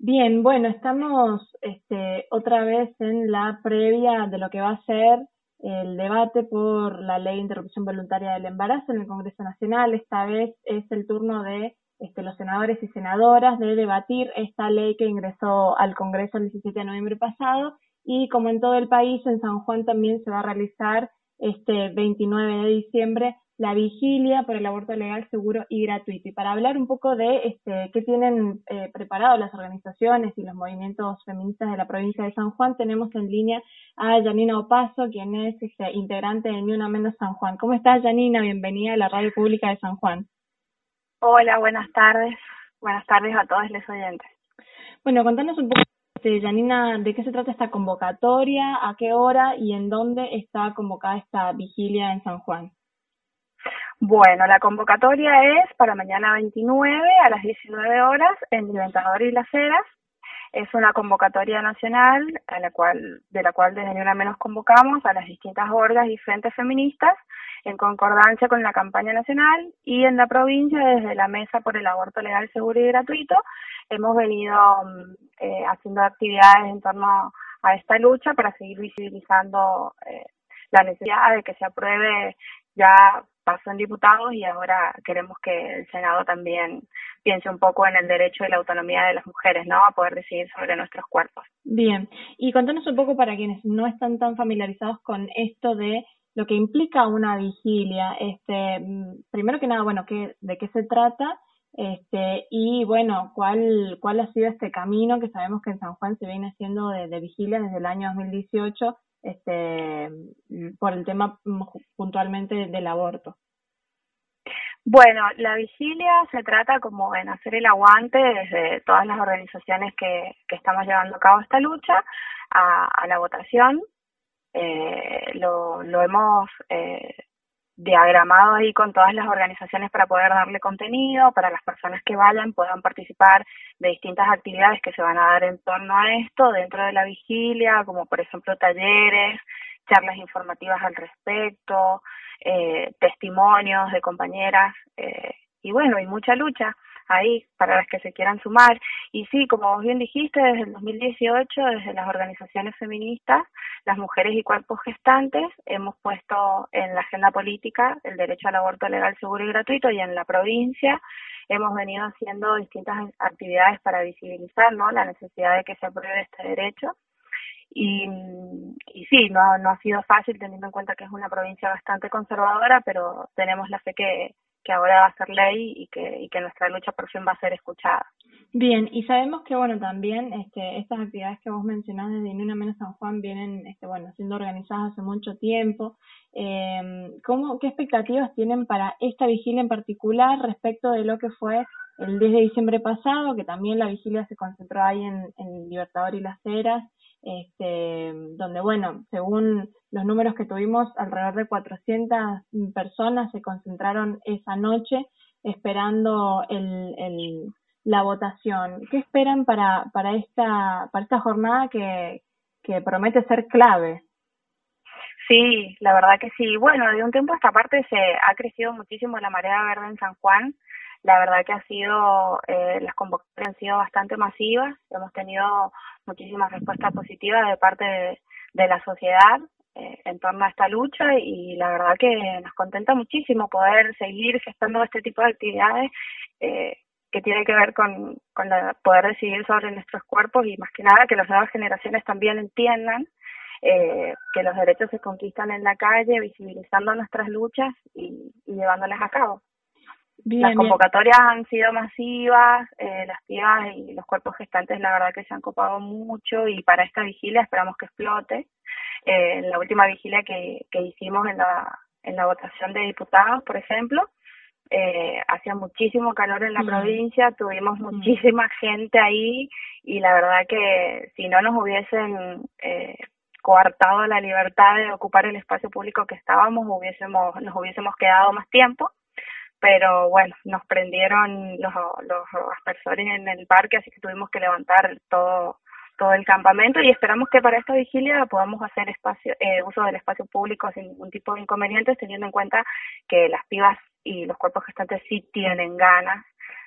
Bien, bueno, estamos otra vez en la previa de lo que va a ser el debate por la ley de interrupción voluntaria del embarazo en el Congreso Nacional. Esta vez es el turno de los senadores y senadoras de debatir esta ley que ingresó al Congreso el 17 de noviembre pasado y como en todo el país, en San Juan también se va a realizar este 29 de diciembre la vigilia por el aborto legal, seguro y gratuito. Y para hablar un poco de qué tienen preparado las organizaciones y los movimientos feministas de la provincia de San Juan, tenemos en línea a Janina Opazo, quien es integrante de Ni Una Menos San Juan. ¿Cómo estás, Janina? Bienvenida a la Radio Pública de San Juan. Hola, buenas tardes. Buenas tardes a todos los oyentes. Bueno, contanos un poco, Janina, de qué se trata esta convocatoria, a qué hora y en dónde está convocada esta vigilia en San Juan. Bueno, la convocatoria es para mañana 29 a las 19 horas en Libertador y Las Heras. Es una convocatoria nacional de la cual desde Ni Una Menos convocamos a las distintas orgas y frentes feministas en concordancia con la campaña nacional, y en la provincia desde la Mesa por el Aborto Legal, Seguro y Gratuito hemos venido haciendo actividades en torno a esta lucha para seguir visibilizando la necesidad de que se apruebe. Ya pasó en diputados y ahora queremos que el Senado también piense un poco en el derecho y la autonomía de las mujeres, ¿no? A poder decidir sobre nuestros cuerpos. Bien, y contanos un poco para quienes no están tan familiarizados con esto de lo que implica una vigilia, primero que nada, bueno, de qué se trata, y bueno, cuál ha sido este camino que sabemos que en San Juan se viene haciendo de vigilia desde el año 2018, por el tema puntualmente del aborto. Bueno, la vigilia se trata como en hacer el aguante desde todas las organizaciones que estamos llevando a cabo esta lucha a la votación. Lo hemos diagramado ahí con todas las organizaciones para poder darle contenido, para las personas que vayan puedan participar de distintas actividades que se van a dar en torno a esto dentro de la vigilia, como por ejemplo talleres, charlas informativas al respecto, testimonios de compañeras, y bueno, y mucha lucha ahí para las que se quieran sumar. Y sí, como vos bien dijiste, desde el 2018, desde las organizaciones feministas, las mujeres y cuerpos gestantes, hemos puesto en la agenda política el derecho al aborto legal, seguro y gratuito, y en la provincia hemos venido haciendo distintas actividades para visibilizar, ¿no?, la necesidad de que se apruebe este derecho. Y sí, no ha sido fácil teniendo en cuenta que es una provincia bastante conservadora, pero tenemos la fe que ahora va a ser ley y que nuestra lucha por fin va a ser escuchada. Bien, y sabemos que bueno, también estas actividades que vos mencionás desde Ni Una Menos San Juan vienen siendo organizadas hace mucho tiempo. ¿Qué expectativas tienen para esta vigilia en particular respecto de lo que fue el 10 de diciembre pasado, que también la vigilia se concentró ahí en Libertador y Las Heras, donde bueno, según los números que tuvimos, alrededor de 400 personas se concentraron esa noche esperando la votación? ¿Qué esperan para esta jornada que promete ser clave? Sí, la verdad que sí. Bueno, de un tiempo a esta parte se ha crecido muchísimo la marea verde en San Juan. La verdad que las convocatorias han sido bastante masivas. Hemos tenido muchísimas respuestas positivas de parte de la sociedad en torno a esta lucha, y la verdad que nos contenta muchísimo poder seguir gestando este tipo de actividades que tiene que ver con poder decidir sobre nuestros cuerpos, y más que nada que las nuevas generaciones también entiendan que los derechos se conquistan en la calle, visibilizando nuestras luchas y llevándolas a cabo. Bien, las convocatorias han sido masivas, las pibas y los cuerpos gestantes la verdad que se han copado mucho, y para esta vigilia esperamos que explote. En la última vigilia que hicimos en la votación de diputados, por ejemplo, hacía muchísimo calor en la provincia, tuvimos muchísima gente ahí, y la verdad que si no nos hubiesen coartado la libertad de ocupar el espacio público que estábamos, nos hubiésemos quedado más tiempo. Pero bueno, nos prendieron los aspersores en el parque, así que tuvimos que levantar todo el campamento, y esperamos que para esta vigilia podamos hacer uso del espacio público sin ningún tipo de inconvenientes, teniendo en cuenta que las pibas y los cuerpos gestantes sí tienen ganas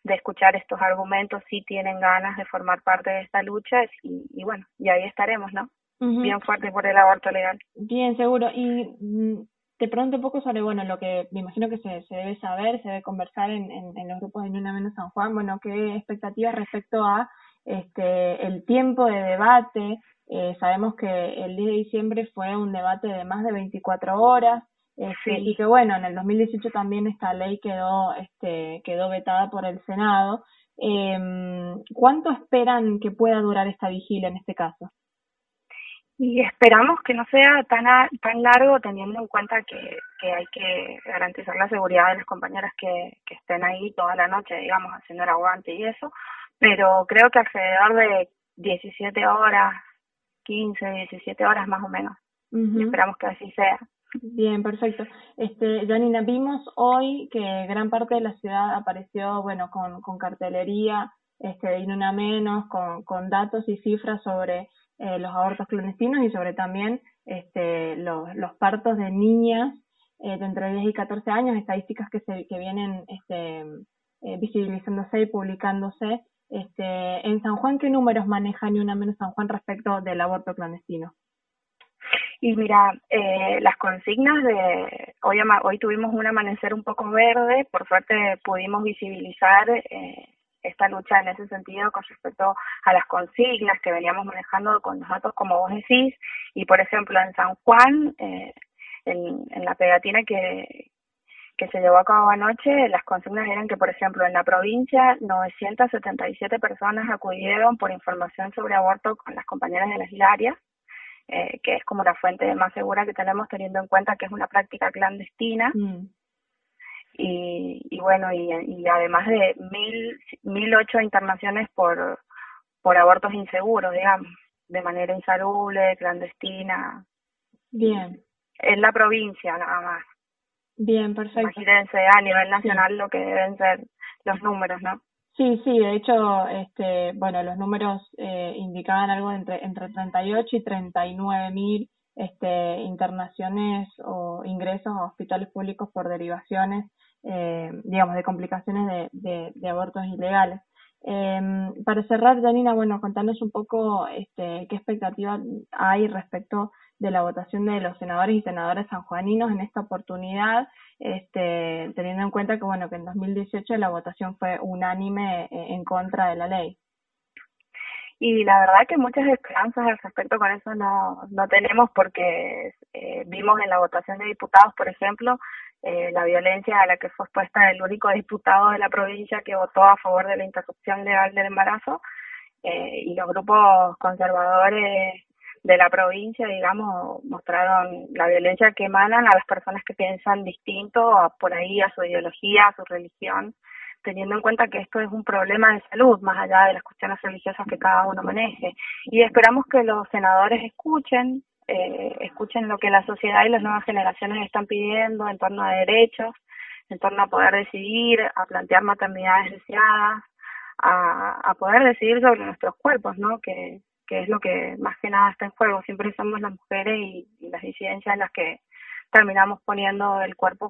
de escuchar estos argumentos, sí tienen ganas de formar parte de esta lucha y bueno, y ahí estaremos, ¿no? Ujú. Bien fuerte por el aborto legal. Bien, seguro. Y te pregunto un poco sobre, bueno, lo que me imagino que se debe saber, se debe conversar en los grupos de Ni Una Menos San Juan, bueno, qué expectativas respecto a el tiempo de debate. Sabemos que el 10 de diciembre fue un debate de más de 24 horas, y Sí. que bueno, en el 2018 también esta ley quedó vetada por el Senado. ¿Cuánto esperan que pueda durar esta vigilia en este caso? Y esperamos que no sea tan largo, teniendo en cuenta que hay que garantizar la seguridad de las compañeras que estén ahí toda la noche, digamos, haciendo el aguante y eso, pero creo que alrededor de 17 horas, 15, 17 horas más o menos, y Ujú. esperamos que así sea. Bien, perfecto. Janina, vimos hoy que gran parte de la ciudad apareció, bueno, con cartelería, de Ni Una Menos, con datos y cifras sobre los abortos clandestinos y sobre también los partos de niñas de entre 10 y 14 años, estadísticas que vienen visibilizándose y publicándose. En San Juan, ¿qué números maneja Ni Una Menos San Juan respecto del aborto clandestino? Y mira, las consignas de hoy tuvimos un amanecer un poco verde, por suerte pudimos visibilizar esta lucha en ese sentido con respecto a las consignas que veníamos manejando con los datos como vos decís, y por ejemplo en San Juan, en la pegatina que se llevó a cabo anoche, las consignas eran que, por ejemplo, en la provincia 977 personas acudieron por información sobre aborto con las compañeras de las Hilarias, que es como la fuente más segura que tenemos, teniendo en cuenta que es una práctica clandestina. Mm. Y bueno, y además de 1008 internaciones por abortos inseguros, digamos, de manera insalubre, clandestina, Bien, en la provincia nada más. bien, perfecto. Imagínense a nivel Sí. nacional lo que deben ser los números, ¿no? Sí, sí, de hecho, bueno, los números indicaban algo entre 38 y 39.000 internaciones o ingresos a hospitales públicos por derivaciones, digamos, de complicaciones de abortos ilegales. Para cerrar, Janina, bueno, contanos un poco qué expectativa hay respecto de la votación de los senadores y senadoras sanjuaninos en esta oportunidad, teniendo en cuenta que bueno, que en 2018 la votación fue unánime en contra de la ley. Y la verdad que muchas esperanzas al respecto con eso no tenemos, porque vimos en la votación de diputados, por ejemplo, la violencia a la que fue expuesta el único diputado de la provincia que votó a favor de la interrupción legal del embarazo, y los grupos conservadores de la provincia, digamos, mostraron la violencia que emanan a las personas que piensan distinto por ahí a su ideología, a su religión, teniendo en cuenta que esto es un problema de salud, más allá de las cuestiones religiosas que cada uno maneje. Y esperamos que los senadores escuchen lo que la sociedad y las nuevas generaciones están pidiendo en torno a derechos, en torno a poder decidir, a plantear maternidades deseadas, a poder decidir sobre nuestros cuerpos, ¿no? Que es lo que más que nada está en juego. Siempre somos las mujeres y las disidencias las que terminamos poniendo el cuerpo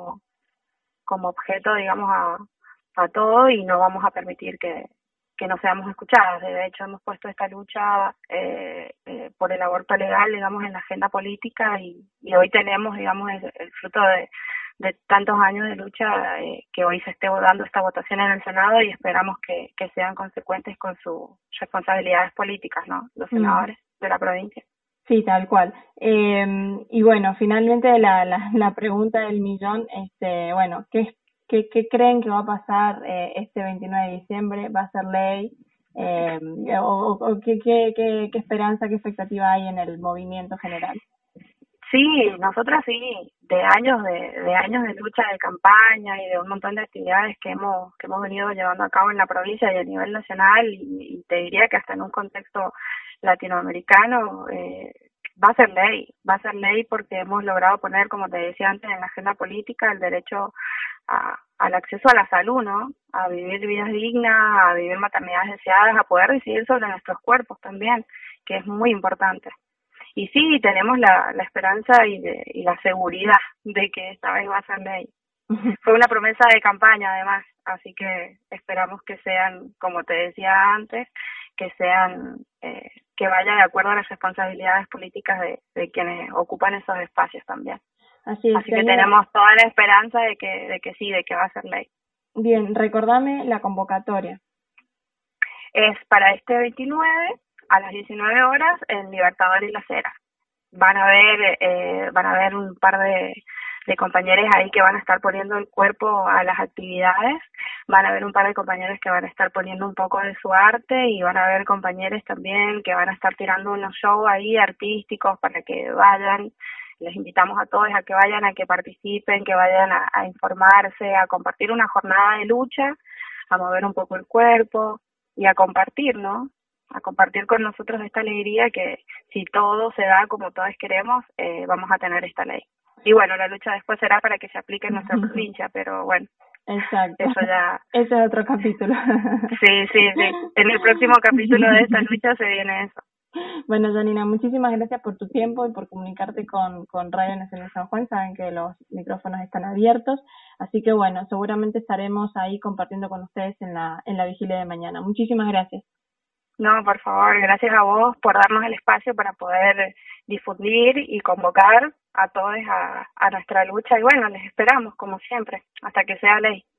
como objeto, digamos, a todo, y no vamos a permitir que no seamos escuchadas. De hecho, hemos puesto esta lucha por el aborto legal, digamos, en la agenda política, y hoy tenemos, digamos, el fruto de tantos años de lucha, que hoy se esté dando esta votación en el Senado, y esperamos que sean consecuentes con sus responsabilidades políticas, ¿no? Los Mm. senadores de la provincia. Sí, tal cual. Y bueno, finalmente la pregunta del millón, bueno, ¿qué creen que va a pasar este 29 de diciembre? ¿Va a ser ley? Eh, o qué esperanza, qué expectativa hay en el movimiento general? Sí, nosotras sí, de años de lucha, de campaña y de un montón de actividades que hemos venido llevando a cabo en la provincia y a nivel nacional, y te diría que hasta en un contexto latinoamericano, va a ser ley porque hemos logrado poner, como te decía antes, en la agenda política el derecho al acceso a la salud, ¿no? A vivir vidas dignas, a vivir maternidades deseadas, a poder decidir sobre nuestros cuerpos también, que es muy importante. Y sí, tenemos la esperanza y la seguridad de que esta vez va a ser ley. Fue una promesa de campaña además, así que esperamos que sean, como te decía antes, que sean, que vaya de acuerdo a las responsabilidades políticas de quienes ocupan esos espacios también. Así que tenemos toda la esperanza de que sí, de que va a ser ley. Bien, recordame la convocatoria. Es para este 29 a las 19 horas en Libertador y Las Heras. Van a ver un par de compañeros ahí que van a estar poniendo el cuerpo a las actividades, van a haber un par de compañeros que van a estar poniendo un poco de su arte y van a haber compañeros también que van a estar tirando unos shows ahí artísticos para que vayan. Les invitamos a todos a que vayan, a que participen, que vayan a informarse, a compartir una jornada de lucha, a mover un poco el cuerpo y a compartir, ¿no? A compartir con nosotros esta alegría que si todo se da como todos queremos, vamos a tener esta ley. Y bueno, la lucha después será para que se aplique en nuestra provincia, pero bueno. Exacto. Eso ya... Ese es otro capítulo. Sí. En el próximo capítulo de esta lucha se viene eso. Bueno, Janina, muchísimas gracias por tu tiempo y por comunicarte con Radio Nacional San Juan. Saben que los micrófonos están abiertos, así que bueno, seguramente estaremos ahí compartiendo con ustedes en la vigilia de mañana. Muchísimas gracias. No, por favor, gracias a vos por darnos el espacio para poder difundir y convocar a todos a nuestra lucha y bueno, les esperamos como siempre, hasta que sea ley.